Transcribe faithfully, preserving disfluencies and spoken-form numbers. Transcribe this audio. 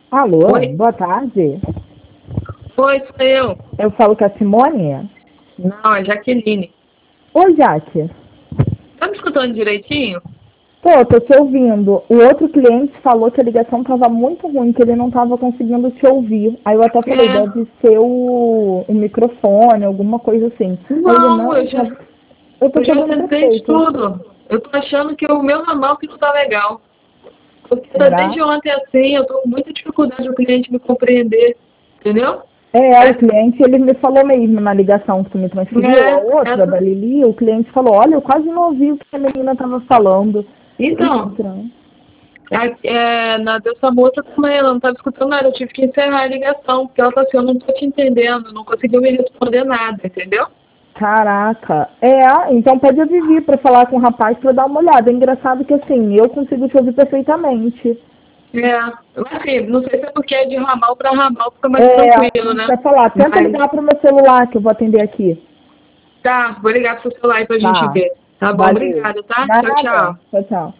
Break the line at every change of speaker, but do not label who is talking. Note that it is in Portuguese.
Alô,
Oi,
boa tarde.
oi, sou eu.
Eu falo com a Simone.
Não, é Jaqueline.
Oi, Jaque.
Tá me escutando direitinho?
Pô, tô te ouvindo. O outro cliente falou que a ligação tava muito ruim, que ele não tava conseguindo te ouvir. Aí eu até falei,
É.
deve ser o, o microfone, alguma coisa assim. Aí ele,
Não, eu
não,
já,
tá- eu tô
eu
te
já
ouvindo
tentei de
perfeito.
tudo. Eu tô achando que o meu ramal que não tá legal. Porque tá
Será?
desde ontem assim, eu tô com muita dificuldade do cliente me compreender. Entendeu?
É, o
É,
cliente, ele me falou mesmo na ligação que tu me transferiu, a
é,
outra, da
essa.
Lili, o cliente falou, olha, eu quase não ouvi o que a menina tava falando.
Então,
Estranho.
é, é, na dessa moça também, ela não tava escutando nada. Eu tive que encerrar a ligação, porque ela tá assim, eu não tô te entendendo, não conseguiu me responder nada, entendeu?
Caraca. É, então pede a Vivi pra falar com o rapaz pra dar uma olhada. É engraçado que assim, eu consigo te ouvir perfeitamente.
É, assim, não sei se é porque é de ramal para ramal, fica mais
É,
tranquilo,
isso
né?
que eu ia falar. Tenta
Mas
ligar pro meu celular que eu vou atender aqui.
tá, vou ligar pro seu celular aí pra gente
Tá.
ver. Tá bom,
Valeu.
obrigada, tá? Tchau,
Nada.
tchau.
Tchau, tchau.